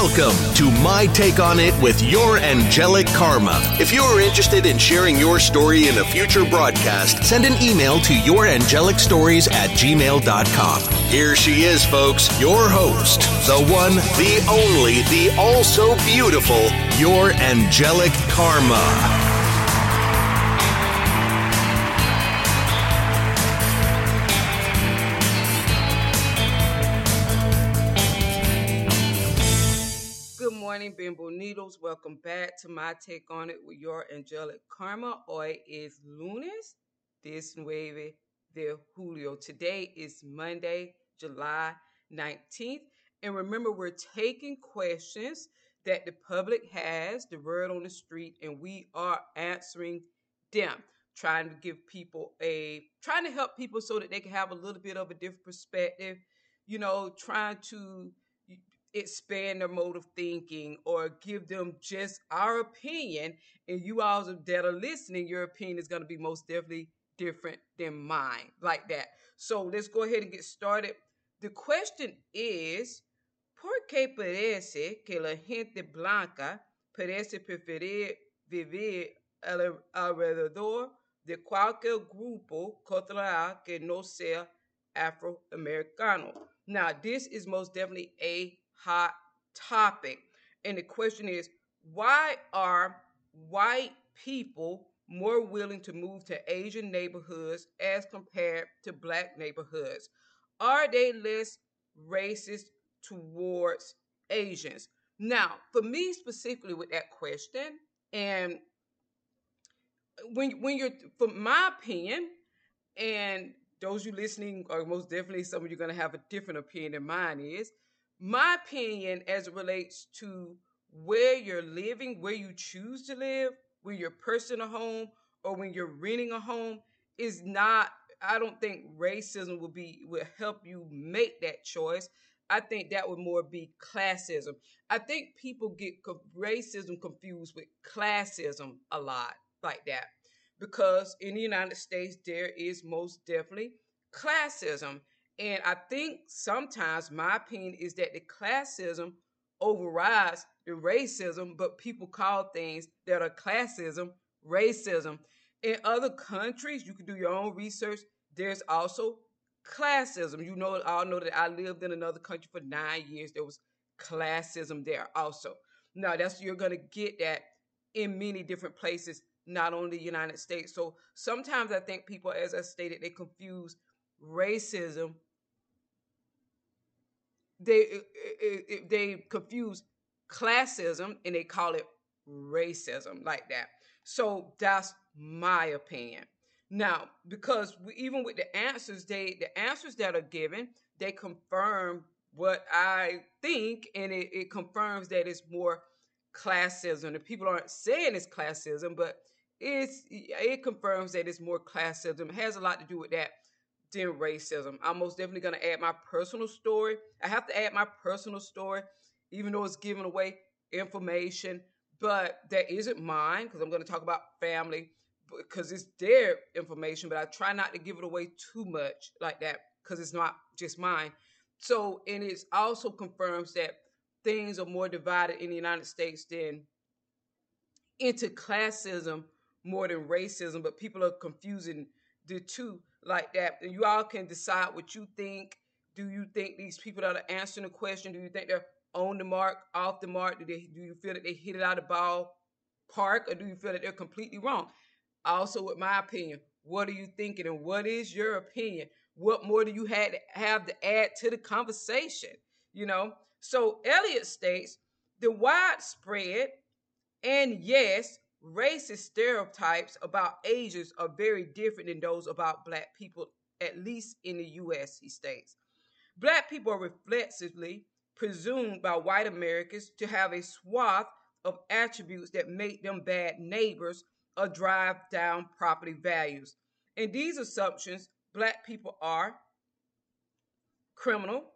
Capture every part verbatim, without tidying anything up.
Welcome to My Take on It with Your Angelic Karma. If you are interested in sharing your story in a future broadcast, send an email to yourangelic.stories at gmail dot com. Here she is, folks, your host, the one, the only, the also beautiful, Your Angelic Karma. Bienvenidos. Welcome back to My Take on It with Your Angelic Karma. Hoy es lunes diecinueve de julio. Today is Monday, July nineteenth. And remember, we're taking questions that the public has, the word on the street, and we are answering them. Trying to give people a, trying to help people so that they can have a little bit of a different perspective. You know, trying to expand their mode of thinking or give them just our opinion, and you all that are listening, your opinion is going to be most definitely different than mine, like that. So let's go ahead and get started. The question is, ¿por qué parece que la gente blanca parece preferir vivir alrededor de cualquier grupo cultural que no sea afroamericano? Now, this is most definitely a hot topic. And the question is, why are white people more willing to move to Asian neighborhoods as compared to black neighborhoods? Are they less racist towards Asians? Now, for me specifically with that question, and when when you're, for my opinion, and those you listening are most definitely some of you going to have a different opinion than mine is, my opinion as it relates to where you're living, where you choose to live, where you're purchasing a home or when you're renting a home is not, I don't think racism will be, will help you make that choice. I think that would more be classism. I think people get racism confused with classism a lot, like that. Because in the United States, there is most definitely classism. And I think sometimes my opinion is that the classism overrides the racism, but people call things that are classism racism. In other countries, you can do your own research. There's also classism. You know, I all know that I lived in another country for nine years. There was classism there also. Now, that's, you're going to get that in many different places, not only the United States. So sometimes I think people, as I stated, they confuse racism. They they confuse classism and they call it racism, like that. So that's my opinion. Now, because we, even with the answers, they the answers that are given, they confirm what I think, and it, it confirms that it's more classism. The people aren't saying it's classism, but it's it confirms that it's more classism. It has a lot to do with that than racism. I'm most definitely going to add my personal story. I have to add my personal story, even though it's giving away information, but that isn't mine, because I'm going to talk about family because it's their information, but I try not to give it away too much like that because it's not just mine. So, and it also confirms that things are more divided in the United States than into classism more than racism, but people are confusing the two like that. And you all can decide what you think. Do you think these people that are answering the question, do you think they're on the mark, off the mark? Do they, do you feel that they hit it out of the ball park, or do you feel that they're completely wrong? Also, with my opinion, what are you thinking, and what is your opinion? What more do you have to, have to add to the conversation? You know, so Elliot states, the widespread and yes, racist stereotypes about Asians are very different than those about black people, at least in the U S, he states. Black people are reflexively presumed by white Americans to have a swath of attributes that make them bad neighbors or drive down property values. In these assumptions, black people are criminal,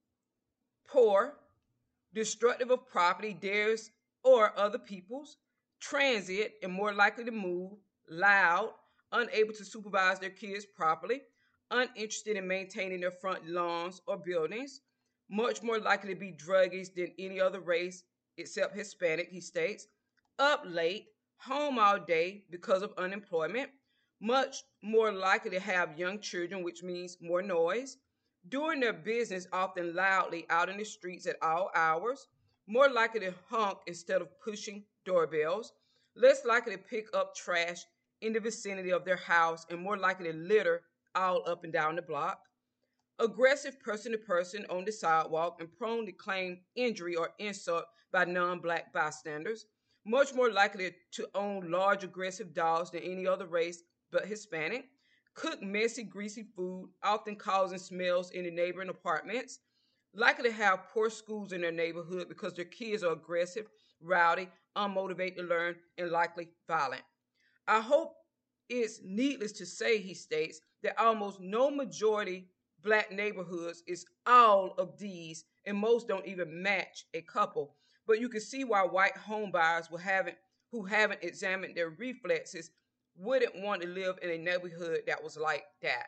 poor, destructive of property, theirs or other people's, transient and more likely to move, loud, unable to supervise their kids properly, uninterested in maintaining their front lawns or buildings, much more likely to be druggies than any other race except Hispanic, he states. Up late, home all day because of unemployment, much more likely to have young children, which means more noise, doing their business often loudly out in the streets at all hours, more likely to honk instead of pushing doorbells, less likely to pick up trash in the vicinity of their house, and more likely to litter all up and down the block. Aggressive person to person on the sidewalk and prone to claim injury or insult by non black bystanders, much more likely to own large aggressive dogs than any other race but Hispanic, cook messy, greasy food, often causing smells in the neighboring apartments, likely to have poor schools in their neighborhood because their kids are aggressive, rowdy, unmotivated to learn, and likely violent. I hope it's needless to say, he states, that almost no majority black neighborhoods is all of these, and most don't even match a couple. But you can see why white homebuyers who haven't, who haven't examined their reflexes wouldn't want to live in a neighborhood that was like that.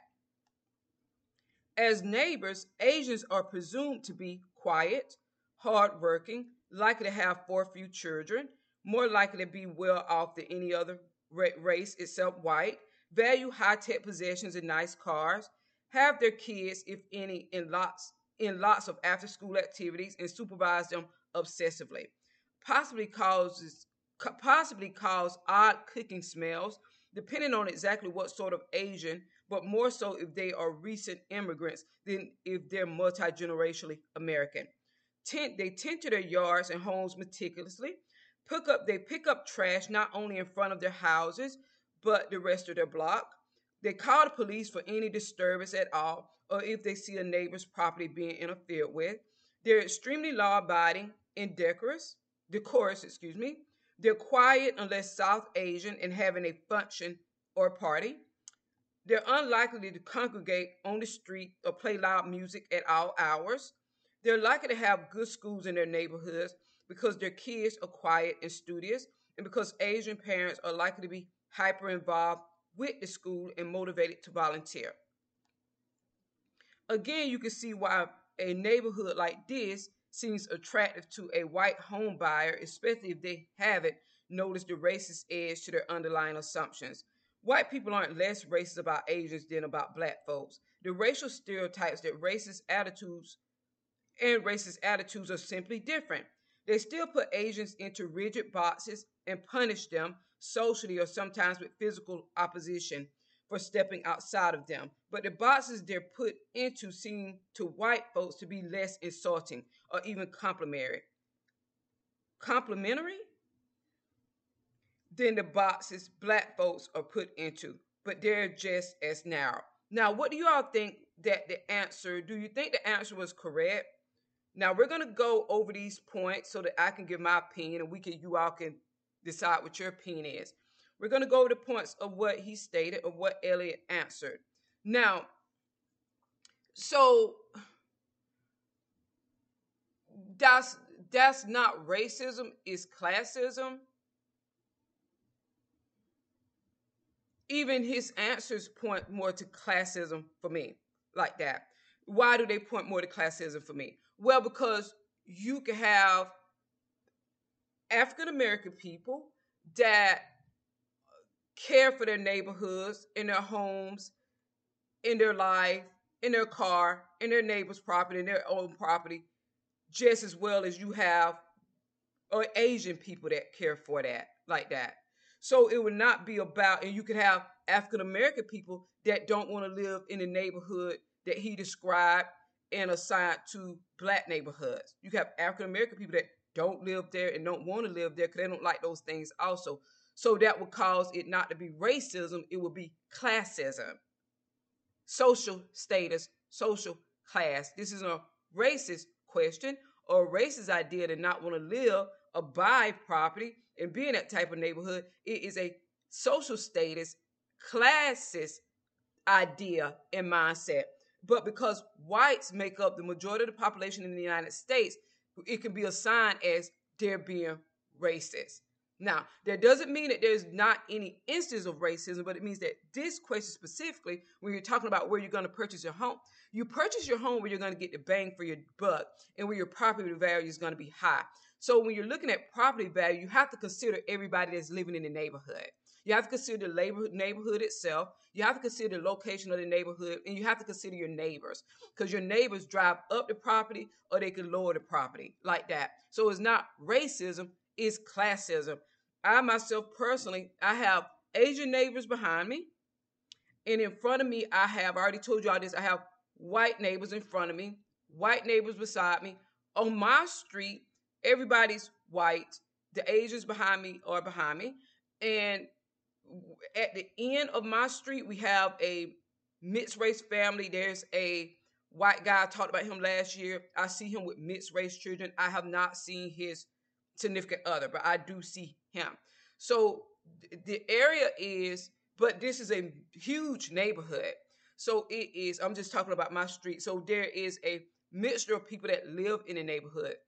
As neighbors, Asians are presumed to be quiet, hardworking, likely to have four few children, more likely to be well off than any other race except white, value high-tech possessions and nice cars, have their kids, if any, in lots in lots of after-school activities, and supervise them obsessively. Possibly causes possibly cause odd cooking smells, depending on exactly what sort of Asian, but more so if they are recent immigrants than if they're multi-generationally American. Tend, they tend to their yards and homes meticulously. Pick up, they pick up trash not only in front of their houses, but the rest of their block. They call the police for any disturbance at all, or if they see a neighbor's property being interfered with. They're extremely law-abiding and decorous, decorous, excuse me. They're quiet unless South Asian and having a function or party. They're unlikely to congregate on the street or play loud music at all hours. They're likely to have good schools in their neighborhoods because their kids are quiet and studious, and because Asian parents are likely to be hyper involved with the school and motivated to volunteer. Again, you can see why a neighborhood like this seems attractive to a white home buyer, especially if they haven't noticed the racist edge to their underlying assumptions. White people aren't less racist about Asians than about black folks. The racial stereotypes that racist attitudes and racist attitudes are simply different. They still put Asians into rigid boxes and punish them socially or sometimes with physical opposition for stepping outside of them. But the boxes they're put into seem to white folks to be less insulting or even complimentary. Complimentary than the boxes black folks are put into, but they're just as narrow. Now, what do you all think that the answer, do you think the answer was correct? Now, we're going to go over these points so that I can give my opinion and we can, you all can decide what your opinion is. We're going to go over the points of what he stated, of what Elliot answered. Now, so that's that's not racism, it's classism. Even his answers point more to classism for me, like that. Why do they point more to classism for me? Well, because you can have African American people that care for their neighborhoods, in their homes, in their life, in their car, in their neighbor's property, in their own property, just as well as you have or Asian people that care for that, like that. So it would not be about, and you could have African American people that don't want to live in the neighborhood that he described and assigned to black neighborhoods. You have African American people that don't live there and don't want to live there because they don't like those things also. So that would cause it not to be racism, it would be classism. Social status, social class. This is a racist question or a racist idea to not want to live or buy property and be in that type of neighborhood. It is a social status, classist idea and mindset. But because whites make up the majority of the population in the United States, it can be assigned as they're being racist. Now, that doesn't mean that there's not any instance of racism, but it means that this question specifically, when you're talking about where you're going to purchase your home, you purchase your home where you're going to get the bang for your buck and where your property value is going to be high. So when you're looking at property value, you have to consider everybody that's living in the neighborhood. You have to consider the neighborhood itself. You have to consider the location of the neighborhood, and you have to consider your neighbors, because your neighbors drive up the property or they can lower the property like that. So it's not racism, it's classism. I myself personally, I have Asian neighbors behind me, and in front of me, I have, I already told you all this, I have white neighbors in front of me, white neighbors beside me. On my street, everybody's white. The Asians behind me are behind me. And at the end of my street, we have a mixed race family. There's a white guy, I talked about him last year. I see him with mixed race children. I have not seen his significant other, but I do see him. So the area is, but this is a huge neighborhood. So it is, I'm just talking about my street. So there is a mixture of people that live in the neighborhood.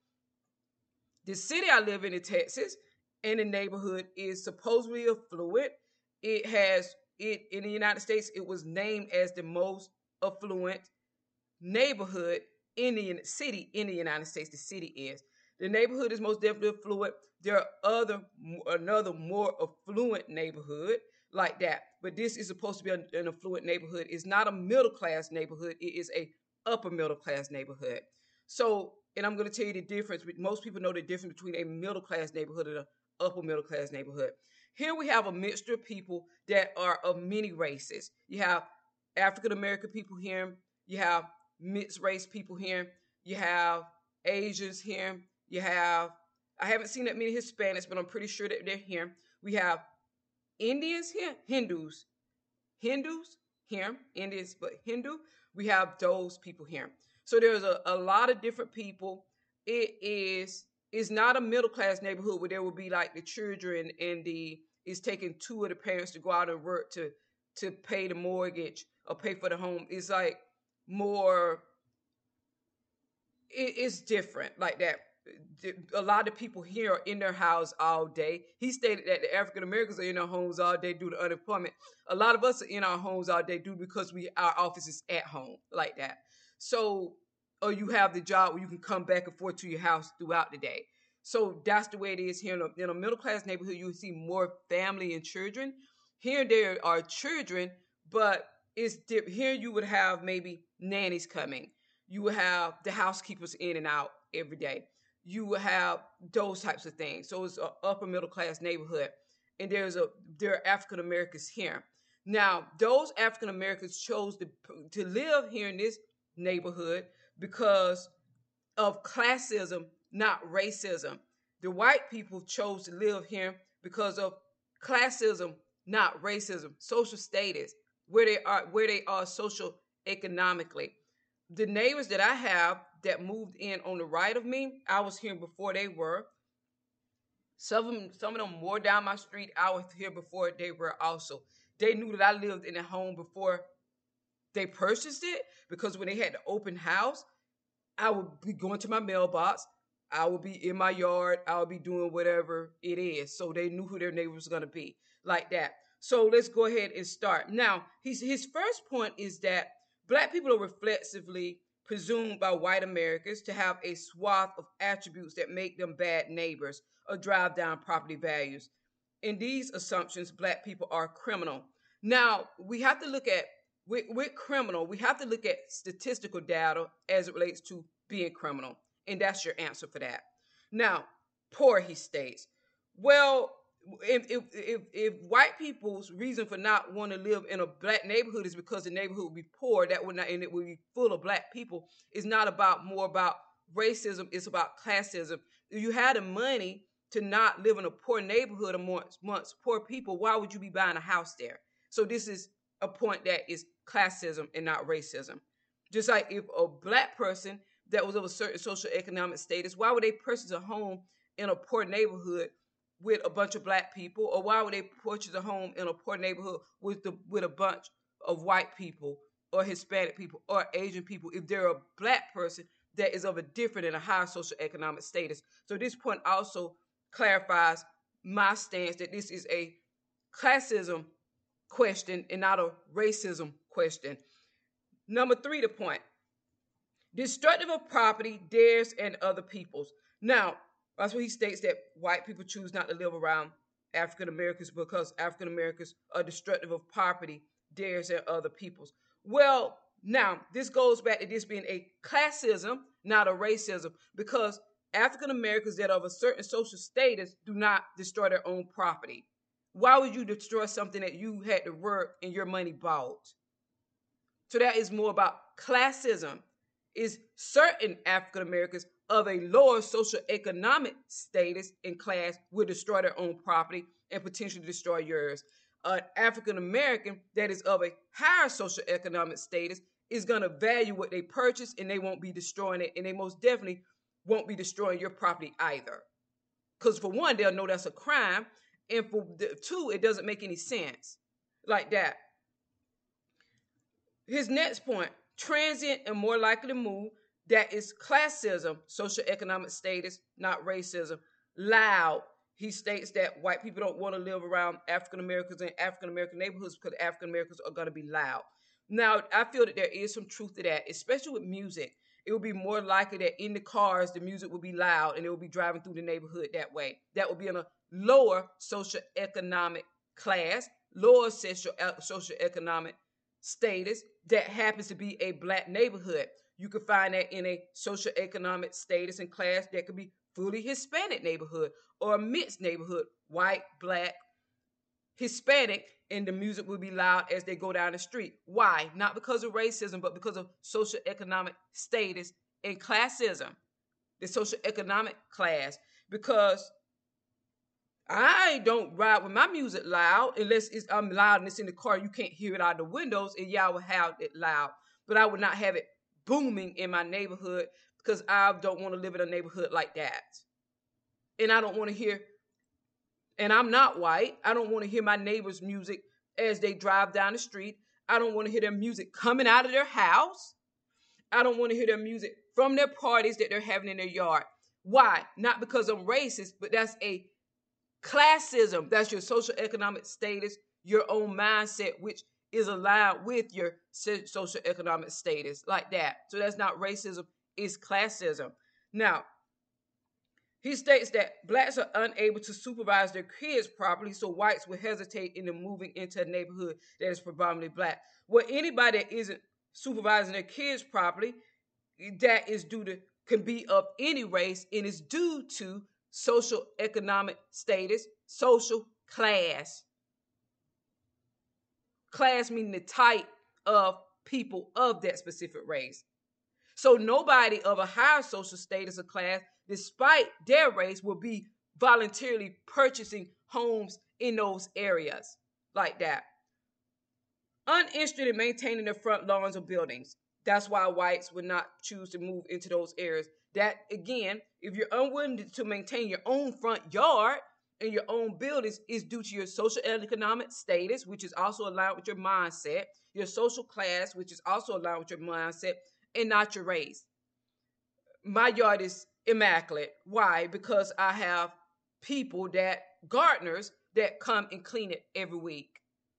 The city I live in in Texas, and the neighborhood is supposedly affluent. It has, it in the United States, it was named as the most affluent neighborhood in the city in the United States. The city is. The neighborhood is most definitely affluent. There are other, another more affluent neighborhood like that. But this is supposed to be an affluent neighborhood. It's not a middle class neighborhood. It is a upper middle class neighborhood. So, and I'm going to tell you the difference. Most people know the difference between a middle class neighborhood and an upper middle class neighborhood. Here we have a mixture of people that are of many races. You have African American people here. You have mixed race people here. You have Asians here. You have, I haven't seen that many Hispanics, but I'm pretty sure that they're here. We have Indians here, Hindus, Hindus here, Indians, but Hindu. We have those people here. So there's a, a lot of different people. It is, it's not a middle class neighborhood where there will be like the children and the, it's taking two of the parents to go out and work to, to pay the mortgage or pay for the home. It's like more, it, it's different like that. A lot of people here are in their house all day. He stated that the African Americans are in their homes all day due to unemployment. A lot of us are in our homes all day due because we our office is at home like that. So, or you have the job where you can come back and forth to your house throughout the day. So that's the way it is here in a, in a middle class neighborhood. You see more family and children. Here there are children, but it's dip. Here you would have maybe nannies coming. You would have the housekeepers in and out every day. You will have those types of things. So it's an upper middle class neighborhood. And there's a there are African Americans here. Now, those African Americans chose to, to live here in this neighborhood because of classism, not racism. The white people chose to live here because of classism, not racism, social status, where they are, where they are social economically. The neighbors that I have that moved in on the right of me, I was here before they were. Some of them, some of them more down my street, I was here before they were also. They knew that I lived in a home before they purchased it, because when they had the open house, I would be going to my mailbox. I would be in my yard. I would be doing whatever it is. So they knew who their neighbor was going to be like that. So let's go ahead and start. Now, his, his first point is that Black people are reflexively presumed by white Americans to have a swath of attributes that make them bad neighbors or drive down property values. In these assumptions, Black people are criminal. Now, we have to look at, with, with criminal, we have to look at statistical data as it relates to being criminal. And that's your answer for that. Now, poor, he states. Well, if, if, if, if white people's reason for not wanting to live in a Black neighborhood is because the neighborhood would be poor, that would not, and it would be full of Black people, it's not about more about racism, it's about classism. If you had the money to not live in a poor neighborhood amongst, amongst poor people, why would you be buying a house there? So this is a point that is classism and not racism. Just like if a Black person that was of a certain social economic status, why would they purchase a home in a poor neighborhood with a bunch of Black people? Or why would they purchase a home in a poor neighborhood with the with a bunch of white people or Hispanic people or Asian people if they're a Black person that is of a different and a higher social economic status? So this point also clarifies my stance that this is a classism question and not a racism question. Number three, the point. Destructive of property, theirs and other people's. Now, that's what he states, that white people choose not to live around African Americans because African Americans are destructive of property, theirs and other people's. Well, now, this goes back to this being a classism, not a racism, because African Americans that are of a certain social status do not destroy their own property. Why would you destroy something that you had to work and your money bought? So that is more about classism. Is certain African Americans of a lower socioeconomic status and class will destroy their own property and potentially destroy yours. An African American that is of a higher socioeconomic status is going to value what they purchase, and they won't be destroying it, and they most definitely won't be destroying your property either. Because for one, they'll know that's a crime, and for the two, it doesn't make any sense like that. His next point, transient and more likely to move, that is classism, socioeconomic status, not racism. Loud. He states that white people don't want to live around African Americans in African American neighborhoods because African Americans are going to be loud. Now, I feel that there is some truth to that, especially with music. It would be more likely that in the cars, the music will be loud and it will be driving through the neighborhood that way. That would be in a lower socioeconomic class, lower social, socioeconomic status that happens to be a black neighborhood. You could find that in a socioeconomic status and class that could be fully Hispanic neighborhood or a mixed neighborhood, white, black, Hispanic, and the music will be loud as they go down the street. Why? Not because of racism, but because of socioeconomic status and classism, the socioeconomic class. Because I don't ride with my music loud unless it's I'm loud and it's in the car. You can't hear it out the windows, and yeah, I would have it loud, but I would not have it booming in my neighborhood because I don't want to live in a neighborhood like that. And I don't want to hear, and I'm not white, I don't want to hear my neighbor's music as they drive down the street. I don't want to hear their music coming out of their house. I don't want to hear their music from their parties that they're having in their yard. Why? Not because I'm racist, but that's a classism. That's your socioeconomic status, your own mindset, which is aligned with your socioeconomic status, like that. So that's not racism, it's classism. Now, he states that blacks are unable to supervise their kids properly, so whites will hesitate in them moving into a neighborhood that is predominantly black. Well, anybody that isn't supervising their kids properly, that is due to, can be of any race, and is due to social economic status, social class. Class meaning the type of people of that specific race. So nobody of a higher social status or class, despite their race, will be voluntarily purchasing homes in those areas like that. Uninterested in maintaining their front lawns or buildings. That's why whites would not choose to move into those areas. That, again, if you're unwilling to maintain your own front yard and your own buildings, is due to your social and economic status, which is also aligned with your mindset, your social class, which is also aligned with your mindset, and not your race. My yard is immaculate. Why? Because I have people that, gardeners, that come and clean it every week.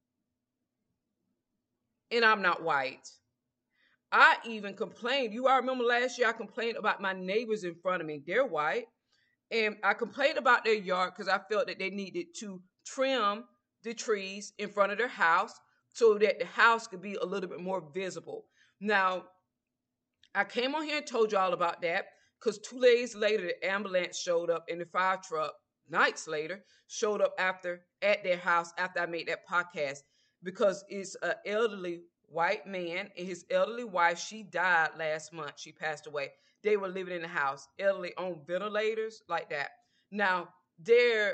And I'm not white. I even complained. You all remember last year I complained about my neighbors in front of me. They're white. And I complained about their yard because I felt that they needed to trim the trees in front of their house so that the house could be a little bit more visible. Now, I came on here and told you all about that because two days later, the ambulance showed up and the fire truck, nights later, showed up after at their house after I made that podcast, because it's an elderly white man and his elderly wife. She died last month. She passed away. They were living in the house, elderly, on ventilators, like that. Now, their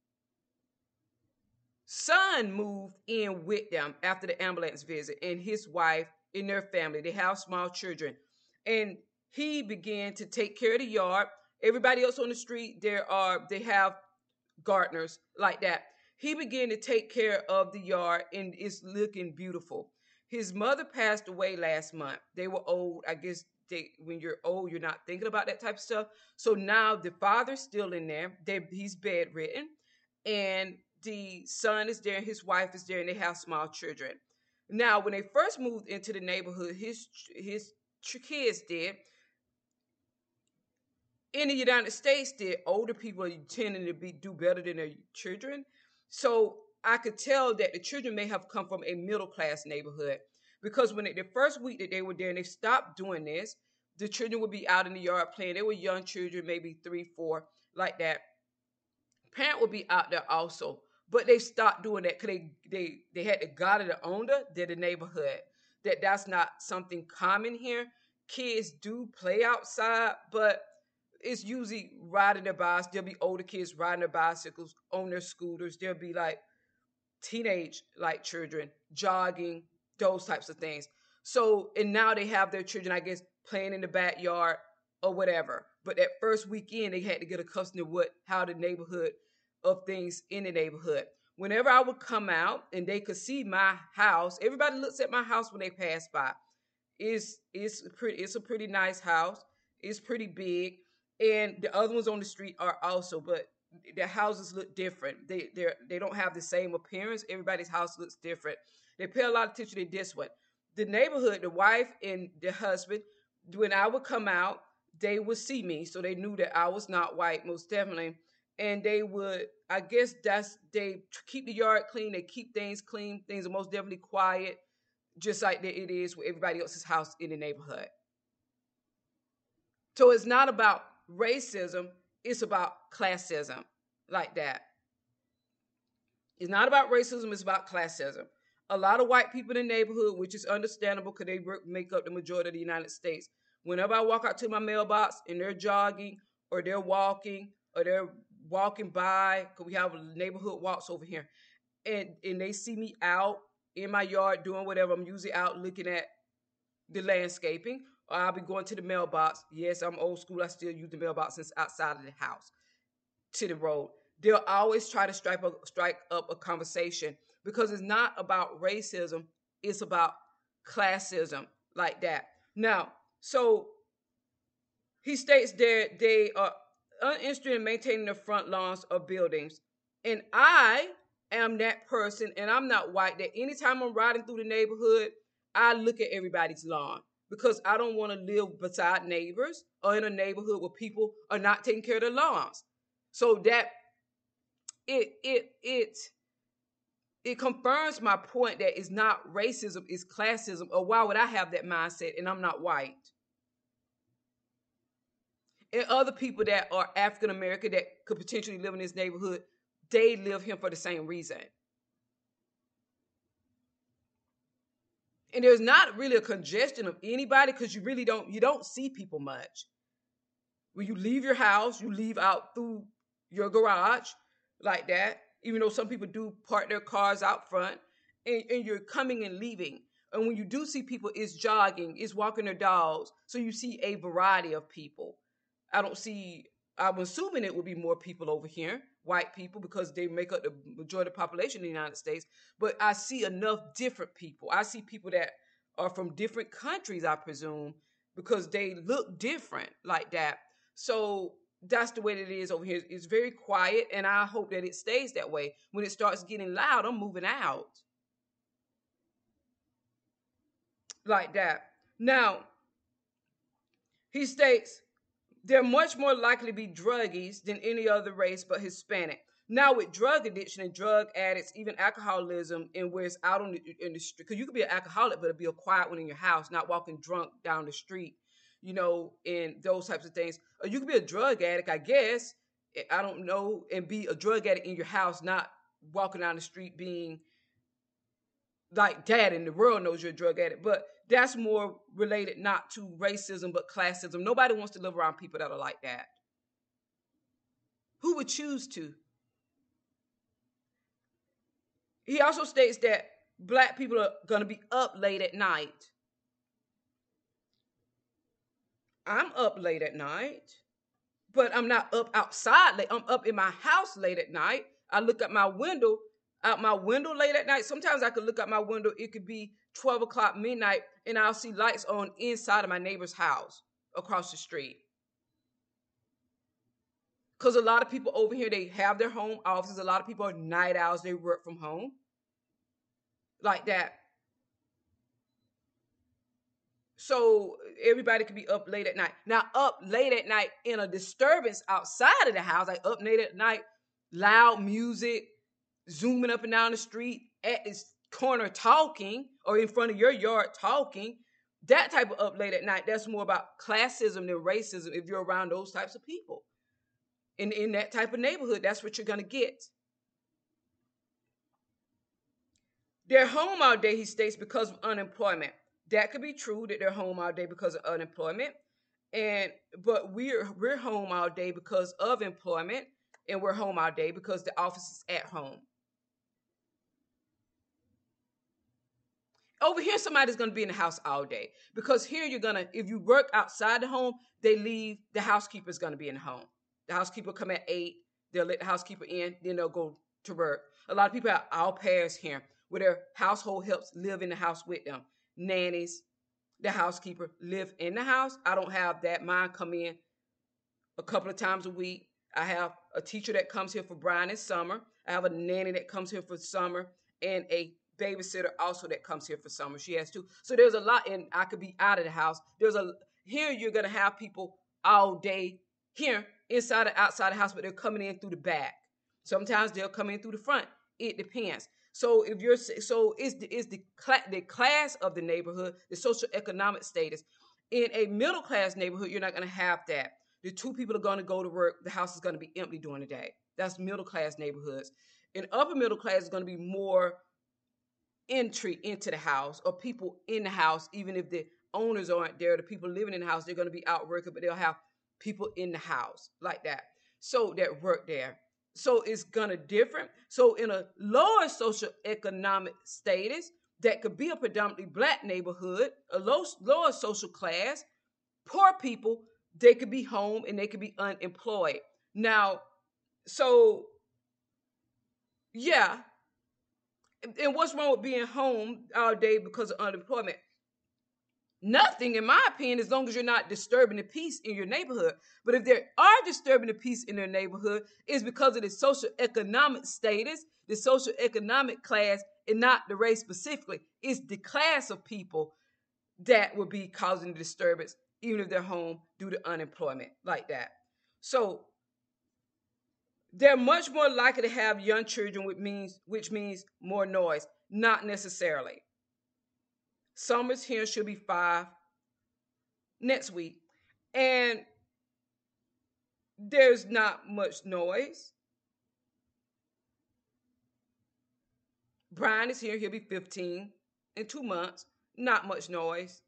son moved in with them after the ambulance visit, and his wife and their family. They have small children. And he began to take care of the yard. Everybody else on the street, there are, they have gardeners like that. He began to take care of the yard, and it's looking beautiful. His mother passed away last month. They were old. I guess they, when you're old, you're not thinking about that type of stuff. So now the father's still in there. They, he's bedridden. and the son is there and his wife is there and they have small children. Now, when they first moved into the neighborhood, his his kids did. In the United States, the older people are tending to be do better than their children. So I could tell that the children may have come from a middle class neighborhood, because when they, the first week that they were there and they stopped doing this, the children would be out in the yard playing. They were young children, maybe three, four, like that. Parent would be out there also, but they stopped doing that because they they they had the God of the owner, they're the neighborhood. That that's not something common here. Kids do play outside, but it's usually riding their bikes. There'll be older kids riding their bicycles, on their scooters. There'll be like teenage like children jogging, those types of things. So, and now they have their children, I guess, playing in the backyard or whatever. But that first weekend, they had to get accustomed to what, how the neighborhood of things in the neighborhood. Whenever I would come out and they could see my house, everybody looks at my house when they pass by. It's, it's, pretty, it's a pretty nice house. It's pretty big. And the other ones on the street are also, but their houses look different. They they they don't have the same appearance. Everybody's house looks different. They pay a lot of attention to this one. The neighborhood, the wife and the husband, when I would come out, they would see me, so they knew that I was not white, most definitely. And they would, I guess that's, they keep the yard clean. They keep things clean. Things are most definitely quiet, just like it is with everybody else's house in the neighborhood. So it's not about racism, it's about classism, like that. It's not about racism, it's about classism. A lot of white people in the neighborhood, which is understandable because they make up the majority of the United States. Whenever I walk out to my mailbox and they're jogging or they're walking or they're walking by, because we have neighborhood walks over here, and, and they see me out in my yard doing whatever, I'm usually out looking at the landscaping, or I'll be going to the mailbox. Yes, I'm old school. I still use the mailbox since outside of the house to the road. They'll always try to strike, a, strike up a conversation because it's not about racism. It's about classism, like that. Now, so he states that they are uninterested in maintaining the front lawns of buildings. And I am that person, and I'm not white, that anytime I'm riding through the neighborhood, I look at everybody's lawn, because I don't want to live beside neighbors or in a neighborhood where people are not taking care of their lawns. So that it it it it confirms my point that it's not racism, it's classism. Or why would I have that mindset and I'm not white? And other people that are African American that could potentially live in this neighborhood, they live here for the same reason. And there's not really a congestion of anybody because you really don't, you don't see people much. When you leave your house, you leave out through your garage like that, even though some people do park their cars out front, and, and you're coming and leaving. And when you do see people, it's jogging, it's walking their dogs. So you see a variety of people. I don't see, I'm assuming it will be more people over here, white people, because they make up the majority of the population in the United States. But I see enough different people. I see people that are from different countries, I presume, because they look different like that. So that's the way that it is over here. It's very quiet, and I hope that it stays that way. When it starts getting loud, I'm moving out. Like that. Now, he states, they're much more likely to be druggies than any other race but Hispanic. Now, with drug addiction and drug addicts, even alcoholism, and where it's out on the, in the street, because you could be an alcoholic, but be a quiet one in your house, not walking drunk down the street, you know, and those types of things. Or you could be a drug addict, I guess, I don't know, and be a drug addict in your house, not walking down the street being like that, and the world knows you're a drug addict. But that's more related not to racism, but classism. Nobody wants to live around people that are like that. Who would choose to? He also states that black people are going to be up late at night. I'm up late at night, but I'm not up outside late. I'm up in my house late at night. I look at my window, out my window late at night. Sometimes I could look out my window. It could be twelve o'clock midnight, and I'll see lights on inside of my neighbor's house across the street. Because a lot of people over here, they have their home offices. A lot of people are night owls. They work from home. Like that. So everybody could be up late at night. Now, up late at night in a disturbance outside of the house, like up late at night, loud music, zooming up and down the street at this corner talking, or in front of your yard talking, that type of up late at night, that's more about classism than racism if you're around those types of people. In, in that type of neighborhood, that's what you're going to get. They're home all day, he states, because of unemployment. That could be true that they're home all day because of unemployment. And but we're we're home all day because of employment, and we're home all day because the office is at home. Over here, somebody's going to be in the house all day because here you're going to, if you work outside the home, they leave, the housekeeper's going to be in the home. The housekeeper come at eight, they'll let the housekeeper in, then they'll go to work. A lot of people have au pairs here where their household helps live in the house with them. Nannies, the housekeeper live in the house. I don't have that. Mine come in a couple of times a week. I have a teacher that comes here for Brian and summer. I have a nanny that comes here for summer, and a babysitter also that comes here for summer. She has two. So there's a lot, and I could be out of the house. There's a here you're gonna have people all day here, inside or outside the house, but they're coming in through the back. Sometimes they'll come in through the front. It depends. So if you're so is the is the cl- the class of the neighborhood, the social economic status. In a middle class neighborhood, you're not going to have that. The two people are going to go to work. The house is going to be empty during the day. That's middle class neighborhoods. In upper middle class, is going to be more entry into the house, or people in the house. Even if the owners aren't there, the people living in the house, they're going to be out working, but they'll have people in the house like that. So that work there. So it's gonna different. So in a lower social economic status, that could be a predominantly black neighborhood, a low, lower social class, poor people, they could be home and they could be unemployed. Now, so yeah. And what's wrong with being home all day because of unemployment? Nothing, in my opinion, as long as you're not disturbing the peace in your neighborhood. But if they are disturbing the peace in their neighborhood, it's because of the social economic status, the social economic class, and not the race specifically. It's the class of people that will be causing the disturbance, even if they're home due to unemployment, like that. So they're much more likely to have young children, which means, which means more noise. Not necessarily. Summer's here, she'll be five next week. And there's not much noise. Brian is here, he'll be fifteen in two months. Not much noise.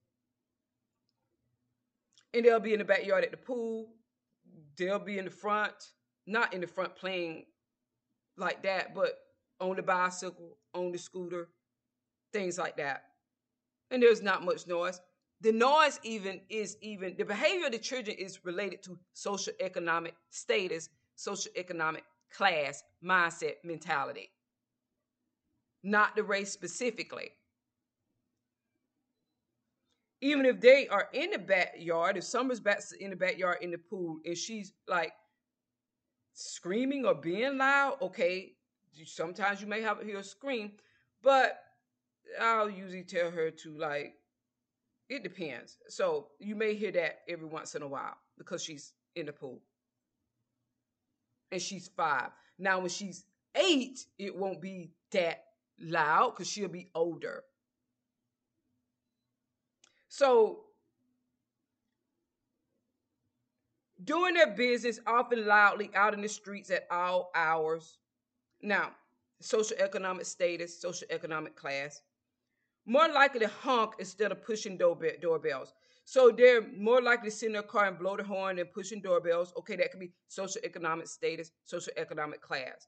And they'll be in the backyard at the pool. They'll be in the front, not in the front playing like that, but on the bicycle, on the scooter, things like that. And there's not much noise. The noise even is even, the behavior of the children is related to social economic status, social economic class, mindset, mentality. Not the race specifically. Even if they are in the backyard, if Summer's back in the backyard in the pool and she's like screaming or being loud, okay, sometimes you may have hear her scream, but I'll usually tell her to like, it depends. So you may hear that every once in a while because she's in the pool. And she's five. Now when she's eight, it won't be that loud because she'll be older. So doing their business often loudly out in the streets at all hours. Now, socioeconomic status, socioeconomic class. More likely to honk instead of pushing doorbell, doorbells. So they're more likely to sit in their car and blow the horn than pushing doorbells. Okay, that could be socioeconomic status, socioeconomic class.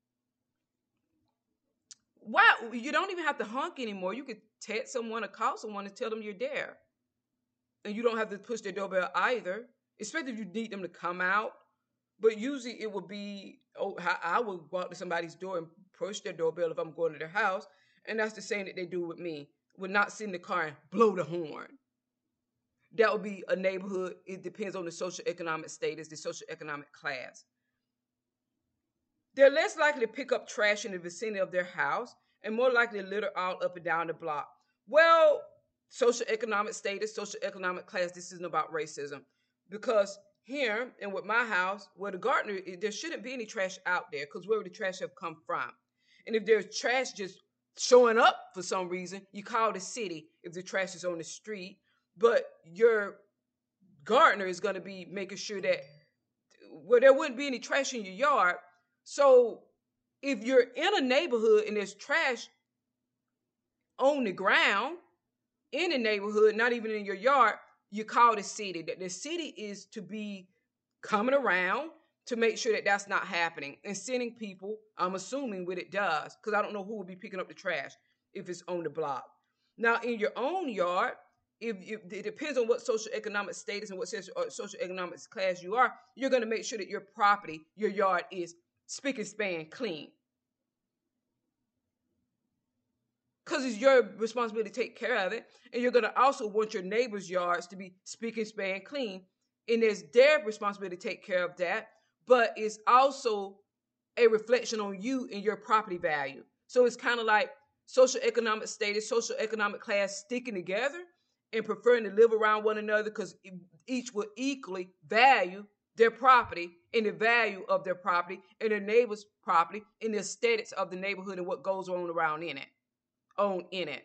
Why? You don't even have to honk anymore. You could text someone or call someone and tell them you're there. And you don't have to push their doorbell either, especially if you need them to come out. But usually it would be, oh, I would walk to somebody's door and push their doorbell if I'm going to their house. And that's the same that they do with me. Would not sit in the car and blow the horn. That would be a neighborhood. It depends on the socioeconomic status, the socioeconomic class. They're less likely to pick up trash in the vicinity of their house and more likely to litter all up and down the block. Well, socioeconomic status, socioeconomic class, this isn't about racism. Because here and with my house, where the gardener, there shouldn't be any trash out there because where would the trash have come from? And if there's trash just showing up for some reason, you call the city if the trash is on the street. But your gardener is going to be making sure that well, there wouldn't be any trash in your yard. So if you're in a neighborhood and there's trash on the ground in the neighborhood, not even in your yard, you call the city. That the city is to be coming around to make sure that that's not happening and sending people, I'm assuming what it does, because I don't know who would be picking up the trash if it's on the block. Now, in your own yard, if, if it depends on what socioeconomic status and what socioeconomic class you are, you're going to make sure that your property, your yard is spick and span clean. Because it's your responsibility to take care of it. And you're going to also want your neighbors' yards to be spick and span clean. And it's their responsibility to take care of that. But it's also a reflection on you and your property value. So it's kind of like socioeconomic status, socioeconomic class sticking together and preferring to live around one another because each will equally value their property and the value of their property and their neighbor's property and the aesthetics of the neighborhood and what goes on around in it, on in it.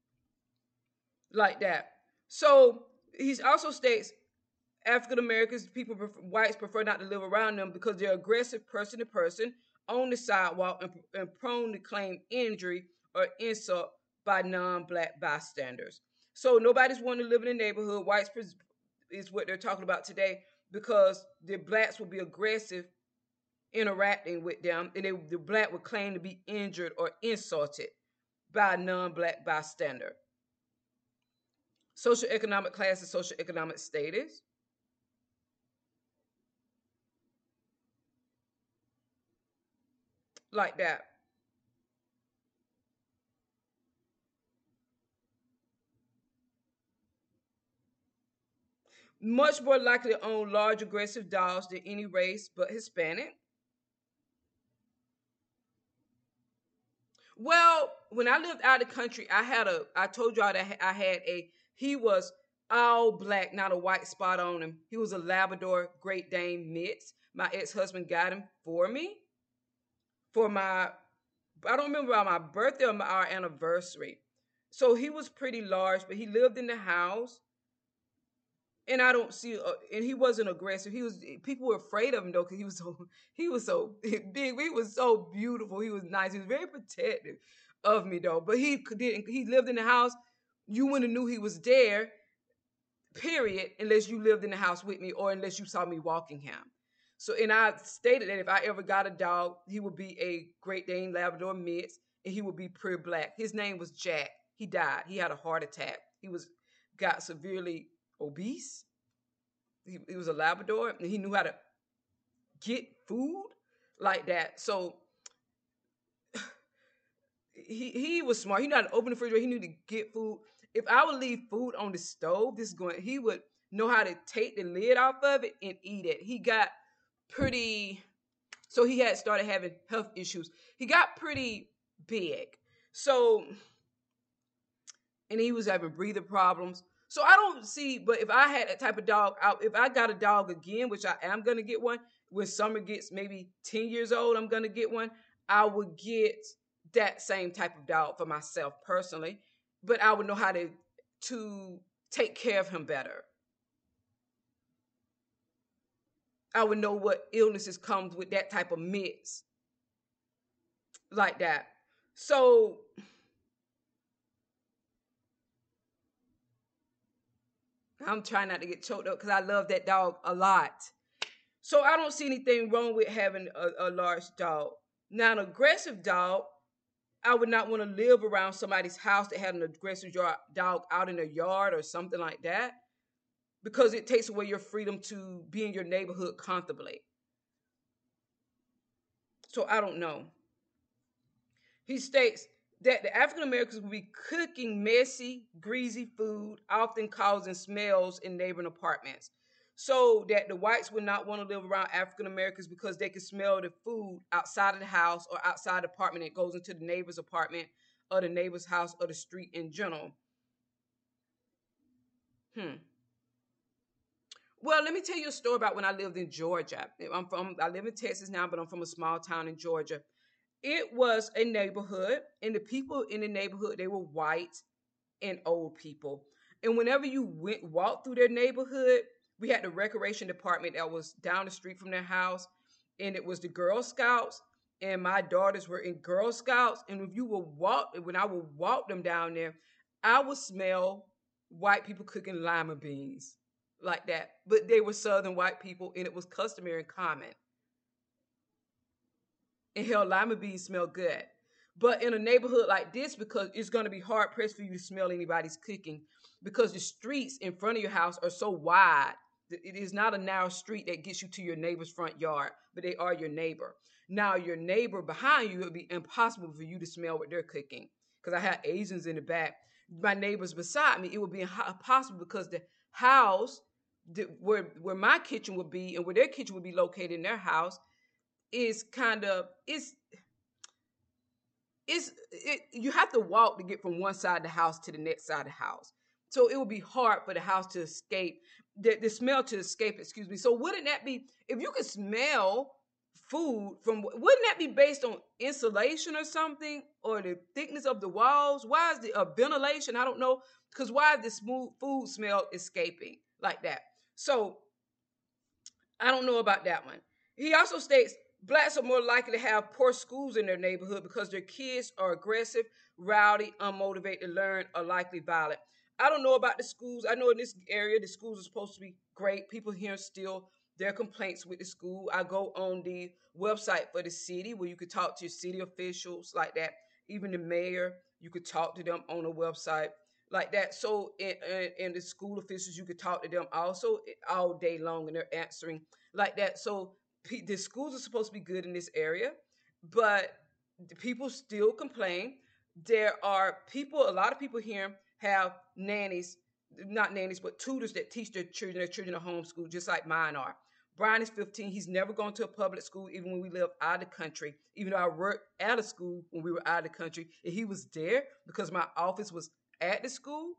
Like that. So he also states African Americans, people, whites prefer not to live around them because they're aggressive person to person on the sidewalk and, and prone to claim injury or insult by non-black bystanders. So nobody's wanting to live in a neighborhood. Whites is what they're talking about today because the blacks will be aggressive interacting with them, and they, the black would claim to be injured or insulted by a non-black bystander. Socioeconomic class and socioeconomic status. Like that. Much more likely to own large aggressive dogs than any race but Hispanic. Well, when I lived out of the country, I had a, I told y'all that I had a, he was all black, not a white spot on him. He was a Labrador Great Dane mix. My ex-husband got him for me for my, I don't remember about my birthday or my, our anniversary. So he was pretty large, but he lived in the house. And I don't see, uh, and he wasn't aggressive. He was, people were afraid of him though, because he was so, he was so big. He was so beautiful. He was nice. He was very protective of me though. But he didn't, he lived in the house. You wouldn't have knew he was there, period, unless you lived in the house with me or unless you saw me walking him. So, and I stated that if I ever got a dog, he would be a Great Dane Labrador mix, and he would be pure black. His name was Jack. He died. He had a heart attack. He was, got severely obese. He, he was a Labrador, and he knew how to get food like that. So he he was smart. He knew how to open the refrigerator. He knew to get food. If I would leave food on the stove, this is going. He would know how to take the lid off of it and eat it. He got pretty. So he had started having health issues. He got pretty big. So, and he was having breathing problems. So I don't see, but if I had that type of dog, if I got a dog again, which I am going to get one, when Summer gets maybe ten years old, I'm going to get one, I would get that same type of dog for myself personally, but I would know how to, to take care of him better. I would know what illnesses comes with that type of mix like that. So I'm trying not to get choked up because I love that dog a lot. So I don't see anything wrong with having a, a large dog. Now, an aggressive dog, I would not want to live around somebody's house that had an aggressive dog out in their yard or something like that, because it takes away your freedom to be in your neighborhood comfortably. So I don't know. He states that the African Americans will be cooking messy, greasy food, often causing smells in neighboring apartments. so that the whites would not want to live around African Americans because they could smell the food outside of the house or outside the apartment. It goes into the neighbor's apartment or the neighbor's house or the street in general. Hmm. Well, let me tell you a story about when I lived in Georgia. I'm from, I live in Texas now, but I'm from a small town in Georgia. It was a neighborhood, and the people in the neighborhood, they were white and old people. And whenever you went walked through their neighborhood, we had the recreation department that was down the street from their house, and it was the Girl Scouts. And my daughters were in Girl Scouts, and if you would walk, when I would walk them down there, I would smell white people cooking lima beans like that. But they were Southern white people, and it was customary and common. And hell, lima beans smell good. But in a neighborhood like this, because it's going to be hard pressed for you to smell anybody's cooking, because the streets in front of your house are so wide. It is not a narrow street that gets you to your neighbor's front yard, but they are your neighbor. Now, your neighbor behind you, it would be impossible for you to smell what they're cooking, because I had Asians in the back. My neighbors beside me, it would be impossible because the house the, where where my kitchen would be and where their kitchen would be located in their house is kind of it's it's it, you have to walk to get from one side of the house to the next side of the house. So it would be hard for the house to escape, the, the smell to escape, excuse me. So wouldn't that be, if you could smell food from, wouldn't that be based on insulation or something, or the thickness of the walls? Why is the uh, ventilation? I don't know, because why is the smooth food smell escaping like that? So I don't know about that one. He also states blacks are more likely to have poor schools in their neighborhood because their kids are aggressive, rowdy, unmotivated to learn, or likely violent. I don't know about the schools. I know in this area, the schools are supposed to be great. People here still their complaints with the school. I go on the website for the city where you could talk to your city officials like that. Even the mayor, you could talk to them on the website like that. So, and the school officials, you could talk to them also all day long, and they're answering like that. So the schools are supposed to be good in this area, but the people still complain. There are people, a lot of people here have nannies, not nannies, but tutors that teach their children. Their children are homeschooled, just like mine are. Brian is fifteen. He's never gone to a public school, even when we lived out of the country. Even though I worked at a school when we were out of the country, and he was there because my office was at the school.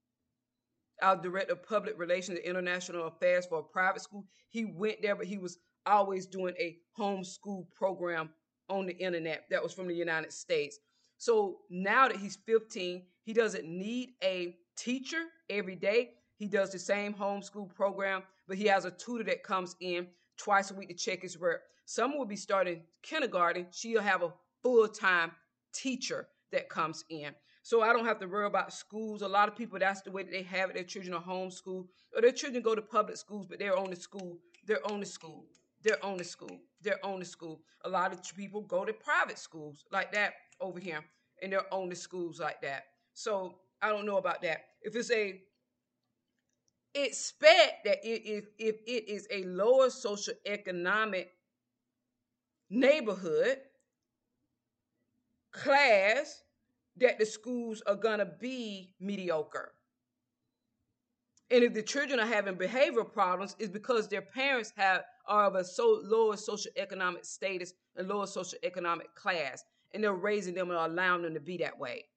I was director of public relations and international affairs for a private school. He went there, but he was always doing a homeschool program on the internet that was from the United States. So now that he's fifteen, he doesn't need a teacher every day. He does the same homeschool program, but he has a tutor that comes in twice a week to check his work. Someone will be starting kindergarten. She'll have a full-time teacher that comes in. So I don't have to worry about schools. A lot of people, that's the way that they have it. Their children are homeschooled, or their children go to public schools, but they're on the school. They're on the school. They're on the school. They're on the school. A lot of people go to private schools like that over here, and they're on the schools like that. So I don't know about that. If it's a, expect that it, if, if it is a lower socioeconomic neighborhood class, that the schools are going to be mediocre. And if the children are having behavioral problems, it's because their parents have are of a so lower socioeconomic status and lower socioeconomic class, and they're raising them and allowing them to be that way.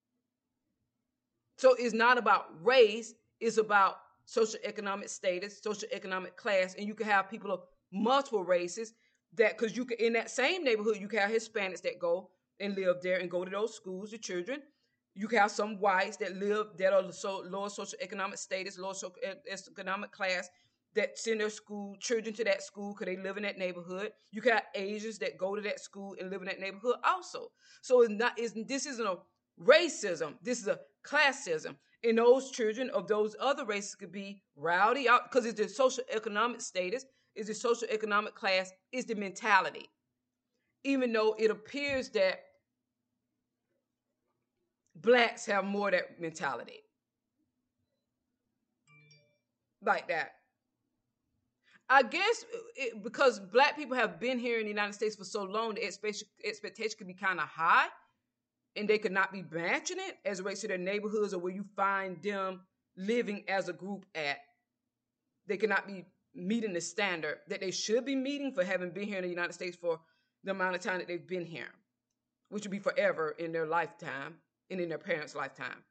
So it's not about race, it's about socioeconomic status, socioeconomic class, and you can have people of multiple races that, because you can, in that same neighborhood, you can have Hispanics that go and live there and go to those schools, the children. You can have some whites that live, that are so lower socioeconomic status, lower socioeconomic class, that send their school children to that school because they live in that neighborhood. You can have Asians that go to that school and live in that neighborhood also. So it's not, it's, this isn't a racism. This is a classism. And those children of those other races could be rowdy out because it's the socioeconomic status, it's the socioeconomic class, it's the mentality. Even though it appears that blacks have more of that mentality. Like that. I guess it, because black people have been here in the United States for so long, the expectation, expectation could be kind of high, and they could not be matching it as it relates to their neighborhoods or where you find them living as a group at. They cannot be meeting the standard that they should be meeting for having been here in the United States for the amount of time that they've been here, which would be forever in their lifetime and in their parents' lifetime.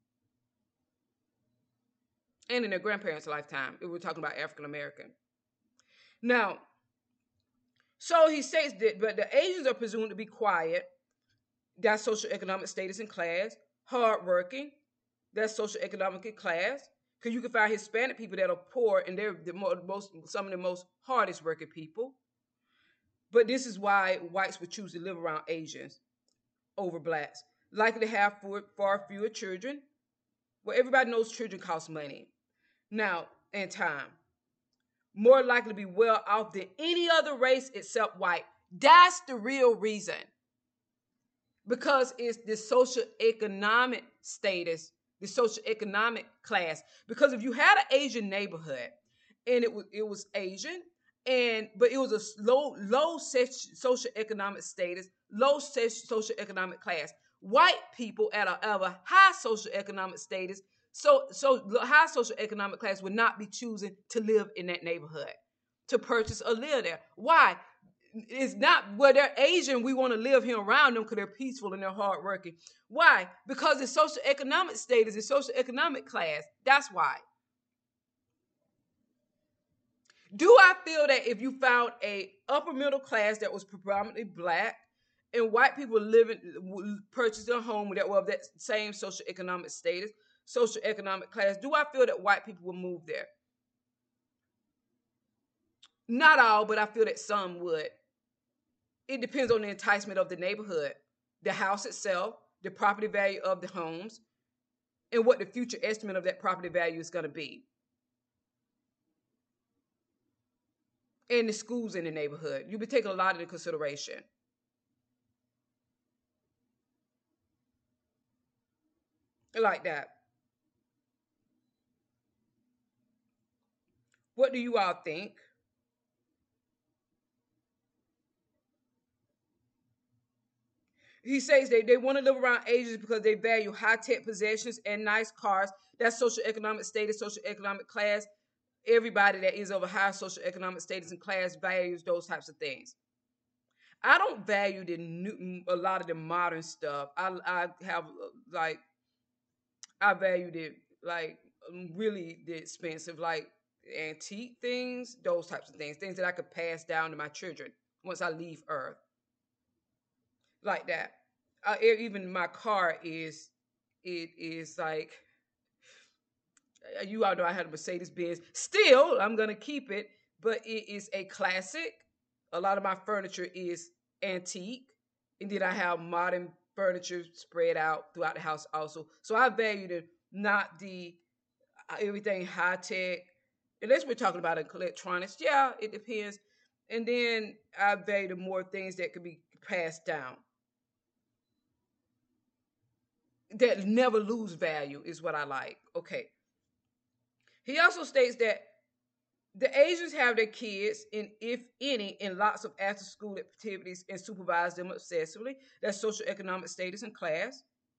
And in their grandparents' lifetime, if we're talking about African American. Now, so he states that, but the Asians are presumed to be quiet. That's socioeconomic status and class. Hardworking. That's socioeconomic class. Because you can find Hispanic people that are poor, and they're the most, some of the most hardest working people. But this is why whites would choose to live around Asians over blacks. Likely to have far fewer children. Well, everybody knows children cost money. Now, and time. More likely to be well off than any other race except white. That's the real reason. Because it's the socioeconomic status, the socioeconomic class. Because if you had an Asian neighborhood and it was it was Asian, and but it was a low low socioeconomic status, low socioeconomic class, white people at a, at a high socioeconomic status, so so high socioeconomic class would not be choosing to live in that neighborhood, to purchase or live there. Why? It's not where they're Asian, we want to live here around them because they're peaceful and they're hardworking. Why? Because it's socioeconomic status, it's socioeconomic class. That's why. Do I feel that if you found a upper middle class that was predominantly black and white people living, purchasing a home that were of that same socioeconomic status, socioeconomic class, do I feel that white people will move there? Not all, but I feel that some would. It depends on the enticement of the neighborhood, the house itself, the property value of the homes, and what the future estimate of that property value is going to be. And the schools in the neighborhood. You'll be taking a lot into consideration. Like that. What do you all think? He says they, they want to live around Asians because they value high-tech possessions and nice cars. That's socioeconomic status, socioeconomic class. Everybody that is of a high socioeconomic status and class values those types of things. I don't value the new, a lot of the modern stuff. I, I have, like, I value the, like, really the expensive, like, antique things, those types of things. Things that I could pass down to my children once I leave Earth. Like that. Uh, even my car is, it is like, you all know I had a Mercedes Benz. Still, I'm going to keep it, but it is a classic. A lot of my furniture is antique. And then I have modern furniture spread out throughout the house also. So I value the, not the, uh, everything high tech. Unless we're talking about electronics. Yeah, it depends. And then I value the more things that could be passed down. That never lose value is what I like. Okay. He also states that the Asians have their kids, in, if any, in lots of after-school activities and supervise them obsessively. That's socioeconomic status and class.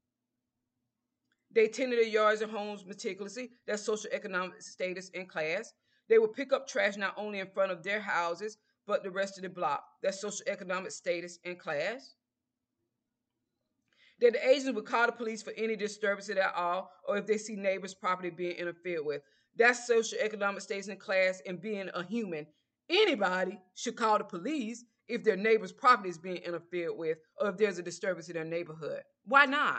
They tend to their yards and homes meticulously. That's socioeconomic status and class. They will pick up trash not only in front of their houses, but the rest of the block. That's socioeconomic status and class. That the Asians would call the police for any disturbance at all, or if they see neighbors' property being interfered with. That's socioeconomic status and class and being a human. Anybody should call the police if their neighbor's property is being interfered with, or if there's a disturbance in their neighborhood. Why not?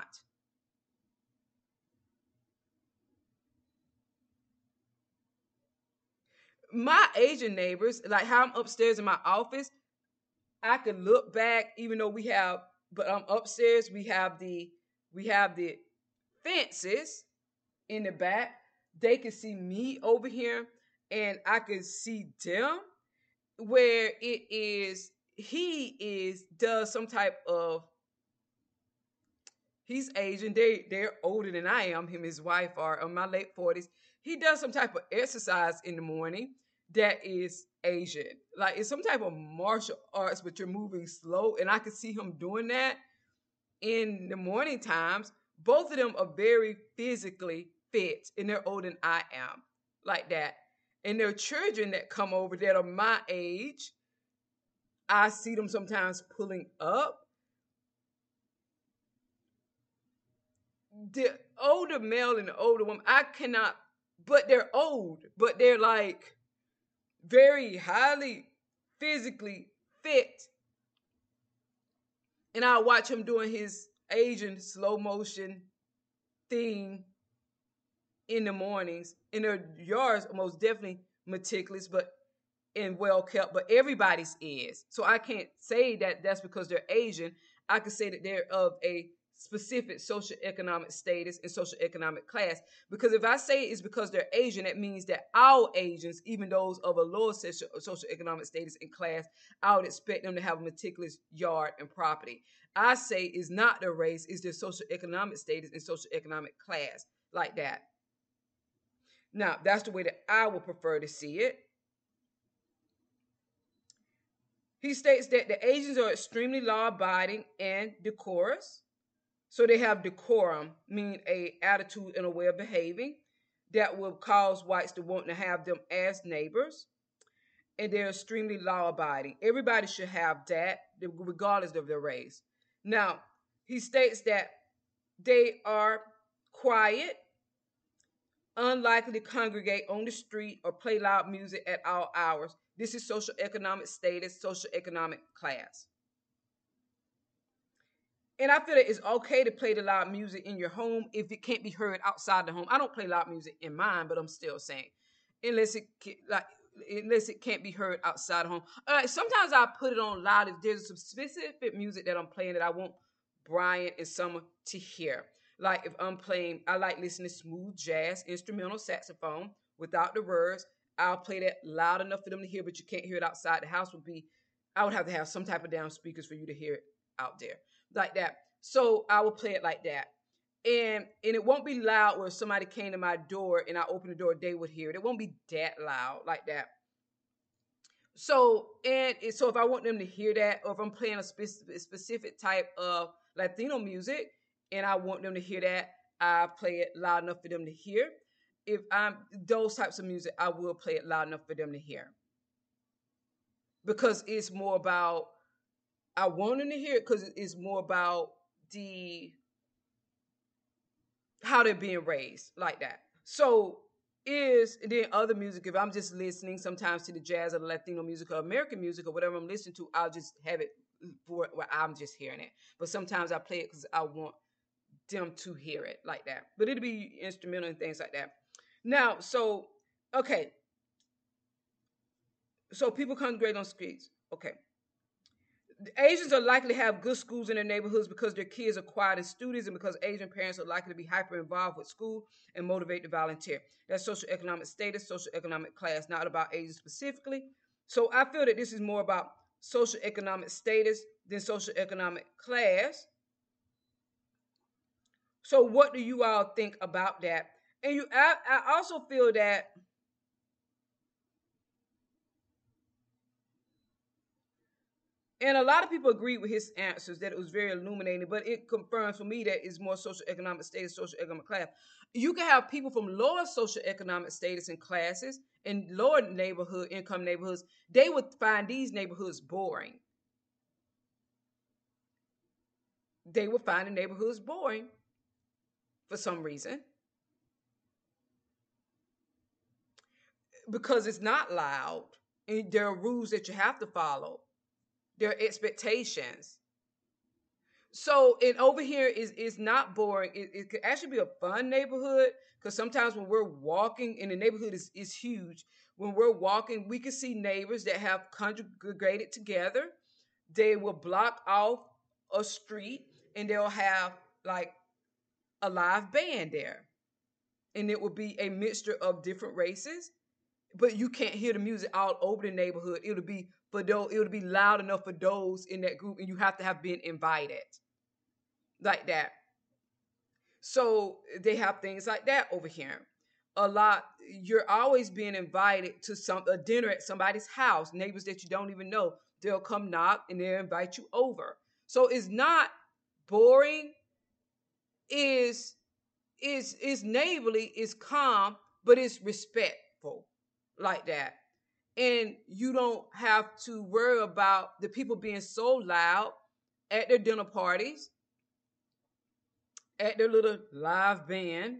My Asian neighbors, like how I'm upstairs in my office, I could look back, even though we have, but I'm um, upstairs, we have the, we have the fences in the back. They can see me over here, and I can see them, where it is, he is, does some type of, he's Asian, they, they're older than I am, him and his wife are in my late forties. He does some type of exercise in the morning that is Asian. Like, it's some type of martial arts, but you're moving slow, and I can see him doing that in the morning times. Both of them are very physically fit, and they're older than I am, like that. And their children that come over that are my age, I see them sometimes pulling up. The older male and the older woman, I cannot, but they're old, but they're like very highly physically fit. And I watch him doing his Asian slow motion thing in the mornings. And their yards are most definitely meticulous, but and well kept, but everybody's is. So I can't say that that's because they're Asian. I can say that they're of a specific socioeconomic status and socioeconomic class. Because if I say it's because they're Asian, that means that our Asians, even those of a lower socio- socioeconomic status and class, I would expect them to have a meticulous yard and property. I say it's not their race, it's their socioeconomic status and socioeconomic class, like that. Now, that's the way that I would prefer to see it. He states that the Asians are extremely law-abiding and decorous. So they have decorum, meaning a attitude and a way of behaving that will cause whites to want to have them as neighbors. And they're extremely law-abiding. Everybody should have that, regardless of their race. Now, he states that they are quiet, unlikely to congregate on the street or play loud music at all hours. This is socioeconomic status, socioeconomic class. And I feel that it's okay to play the loud music in your home if it can't be heard outside the home. I don't play loud music in mine, but I'm still saying, unless it like unless it can't be heard outside the home. All right, sometimes I put it on loud if there's some specific music that I'm playing that I want Brian and Summer to hear. Like if I'm playing, I like listening to smooth jazz, instrumental saxophone without the words. I'll play that loud enough for them to hear, but you can't hear it outside the house. Would be, I would have to have some type of down speakers for you to hear it out there. Like that. So I will play it like that. And and it won't be loud where if somebody came to my door and I opened the door, they would hear it. It won't be that loud like that. So, and so if I want them to hear that, or if I'm playing a spe- specific type of Latino music and I want them to hear that, I play it loud enough for them to hear. If I'm those types of music, I will play it loud enough for them to hear. Because it's more about, I want them to hear it because it's more about the, how they're being raised like that. So is then other music, if I'm just listening sometimes to the jazz or the Latino music or American music or whatever I'm listening to, I'll just have it for where I'm just hearing it. But sometimes I play it because I want them to hear it like that. But it'll be instrumental and things like that. Now, so, okay. So people congregate on streets. Okay. The Asians are likely to have good schools in their neighborhoods because their kids are quiet and studious, and because Asian parents are likely to be hyper involved with school and motivate to volunteer. That's socioeconomic status, socioeconomic class, not about Asians specifically. So I feel that this is more about socioeconomic status than socioeconomic class. So what do you all think about that? And you, I, I also feel that and a lot of people agree with his answers, that it was very illuminating, but it confirms for me that it's more socioeconomic status, socioeconomic class. You can have people from lower socioeconomic status and classes in lower neighborhood, income neighborhoods. They would find these neighborhoods boring. They would find the neighborhoods boring for some reason. Because it's not loud. And there are rules that you have to follow. There are expectations. So, and over here is is not boring. It, it could actually be a fun neighborhood, because sometimes when we're walking, and the neighborhood is, is huge, when we're walking, we can see neighbors that have congregated together. They will block off a street and they'll have like a live band there. And it will be a mixture of different races, but you can't hear the music all over the neighborhood. It'll be for those, it'll be loud enough for those in that group, and you have to have been invited. Like that. So they have things like that over here. A lot, you're always being invited to some a dinner at somebody's house, neighbors that you don't even know. They'll come knock and they'll invite you over. So it's not boring, is is is neighborly, is calm, but it's respectful. like that. And you don't have to worry about the people being so loud at their dinner parties, at their little live band.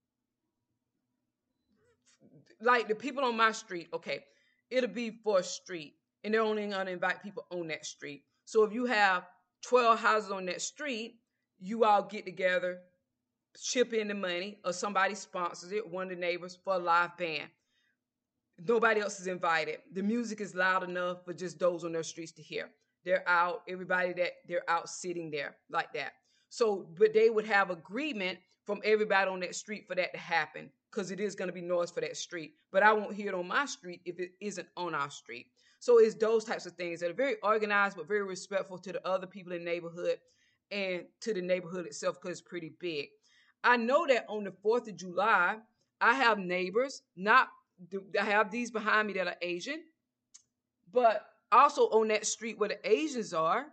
Like the people on my street, okay, it'll be for a street, and they're only gonna invite people on that street. So if you have twelve houses on that street, you all get together, chip in the money, or somebody sponsors it, one of the neighbors, for a live band. Nobody else is invited. The music is loud enough for just those on their streets to hear. They're out, everybody that they're out sitting there like that. So, but they would have agreement from everybody on that street for that to happen, because it is going to be noise for that street. But I won't hear it on my street if it isn't on our street. So it's those types of things that are very organized, but very respectful to the other people in the neighborhood and to the neighborhood itself, because it's pretty big. I know that on the fourth of July, I have neighbors, not, I have these behind me that are Asian, but also on that street where the Asians are,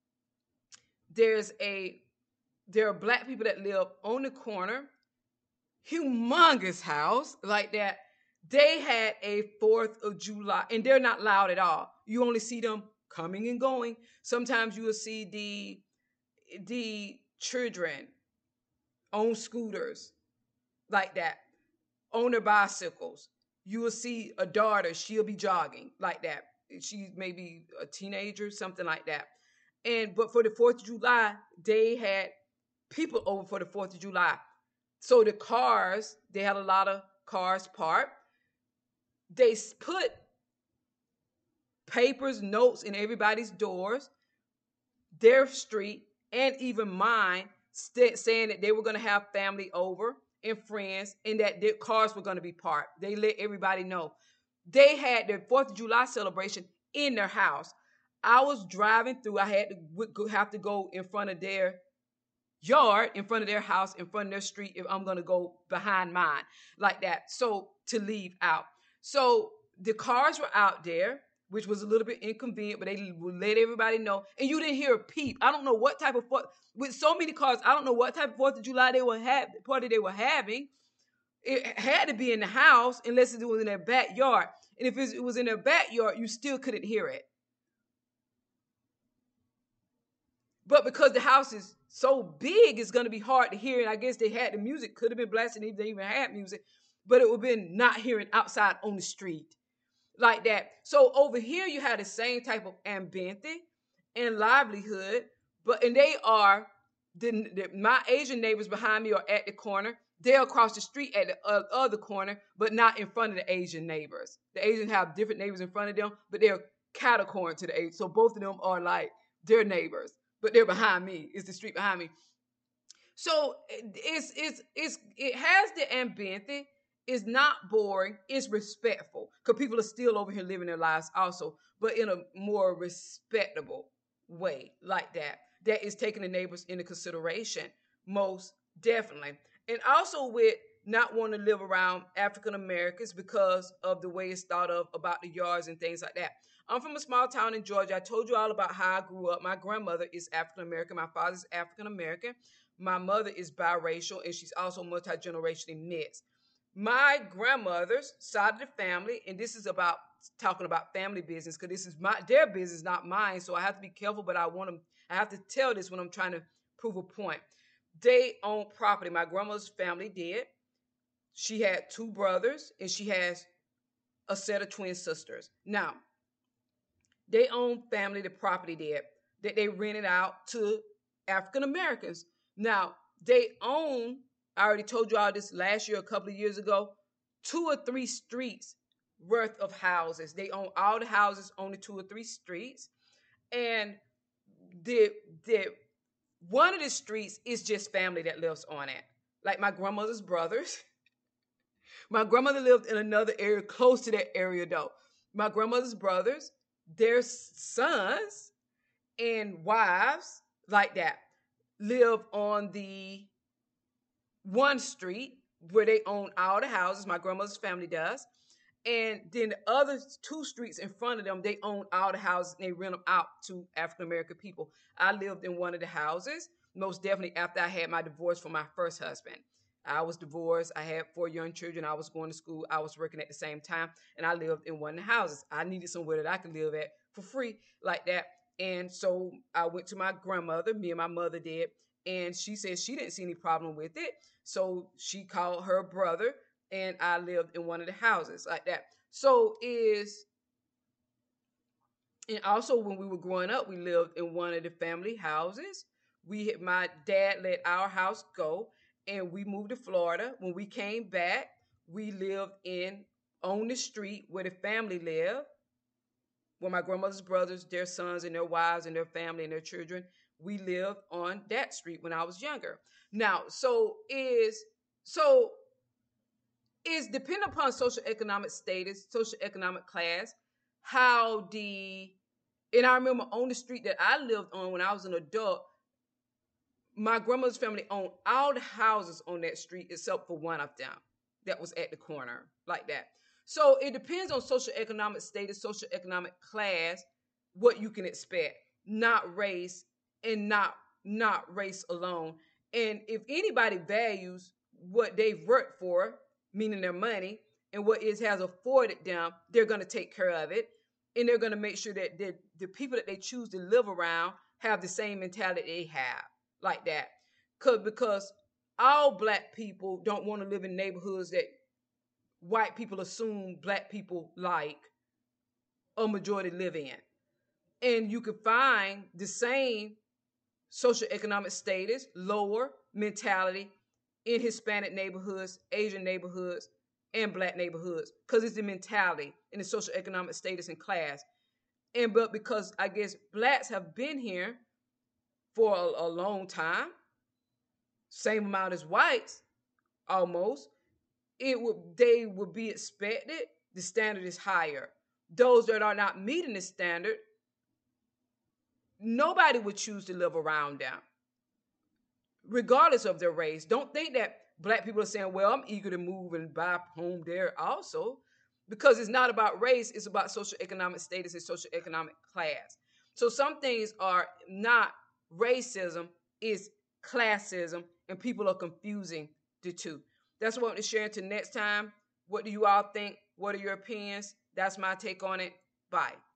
there's a, there are black people that live on the corner, humongous house like that. They had a fourth of July, and they're not loud at all. You only see them coming and going. Sometimes you will see the, the children on scooters like that, on their bicycles. You will see a daughter, she'll be jogging like that. She may be a teenager, something like that. And but for the fourth of July, they had people over for the fourth of July. So the cars, they had a lot of cars parked. They put papers, notes in everybody's doors, their street, and even mine, st- saying that they were going to have family over and friends, and that their cars were going to be parked. They let everybody know. They had their fourth of July celebration in their house. I was driving through. I had to have to go in front of their yard, in front of their house, in front of their street, if I'm going to go behind mine like that. So to leave out. So the cars were out there, which was a little bit inconvenient, but they would let everybody know. And you didn't hear a peep. I don't know what type of, with so many cars, I don't know what type of fourth of July they were ha- party they were having. It had to be in the house unless it was in their backyard. And if it was in their backyard, you still couldn't hear it. But because the house is so big, it's going to be hard to hear. And I guess they had the music, could have been blasting if they even had music, but it would have been not hearing outside on the street like that. So over here, you have the same type of ambiente and livelihood, but and they are, the, the, my Asian neighbors behind me are at the corner. They're across the street at the uh, other corner, but not in front of the Asian neighbors. The Asians have different neighbors in front of them, but they're catty-corner to the Asian. So both of them are like their neighbors, but they're behind me. It's the street behind me. So it's it's it's it has the ambiente. It's not boring. It's respectful, because people are still over here living their lives also, but in a more respectable way like that. That is taking the neighbors into consideration, most definitely. And also with not wanting to live around African Americans because of the way it's thought of about the yards and things like that. I'm from a small town in Georgia. I told you all about how I grew up. My grandmother is African American. My father's African American. My mother is biracial, and she's also multi-generationally mixed. My grandmother's side of the family, and this is about talking about family business, because this is my their business, not mine. So I have to be careful, but I want to, I have to tell this when I'm trying to prove a point. They own property. My grandmother's family did. She had two brothers, and she has a set of twin sisters. Now, they own family, the property there, that they rented out to African Americans. Now, they own, I already told you all this last year, a couple of years ago, two or three streets worth of houses. They own all the houses on the two or three streets. And the, the one of the streets is just family that lives on it. Like my grandmother's brothers. My grandmother lived in another area close to that area, though. My grandmother's brothers, their sons and wives, like that, live on the one street where they own all the houses. My grandmother's family does. And then the other two streets in front of them, they own all the houses and they rent them out to African-American people. I lived in one of the houses, most definitely after I had my divorce from my first husband. I was divorced. I had four young children. I was going to school. I was working at the same time, and I lived in one of the houses. I needed somewhere that I could live at for free like that. And so I went to my grandmother, me and my mother did, and she said she didn't see any problem with it. So she called her brother, and I lived in one of the houses like that. So is, and also when we were growing up, we lived in one of the family houses. We had, my dad let our house go, and we moved to Florida. When we came back, we lived in on the street where the family lived, where my grandmother's brothers, their sons and their wives and their family and their children, we lived on that street when I was younger. Now, so is so is dependent upon social economic status, social economic class, how the, and I remember on the street that I lived on when I was an adult, my grandmother's family owned all the houses on that street except for one of them that was at the corner like that. So it depends on social economic status, social economic class, what you can expect, not race and not not race alone. And if anybody values what they've worked for, meaning their money, and what it has afforded them, they're going to take care of it. And they're going to make sure that the, the people that they choose to live around have the same mentality they have, like that. Cause, because all black people don't want to live in neighborhoods that white people assume black people like a majority live in. And you can find the same socioeconomic status, lower mentality in Hispanic neighborhoods, Asian neighborhoods, and black neighborhoods, because it's the mentality and the socioeconomic status and class. And but because I guess blacks have been here for a, a long time, same amount as whites, almost, it would they would be expected. The standard is higher. Those that are not meeting the standard, nobody would choose to live around them, regardless of their race. Don't think that black people are saying, well, I'm eager to move and buy a home there also, because it's not about race. It's about socioeconomic status and socioeconomic class. So some things are not racism, it's classism, and people are confusing the two. That's what I want to share until next time. What do you all think? What are your opinions? That's my take on it. Bye.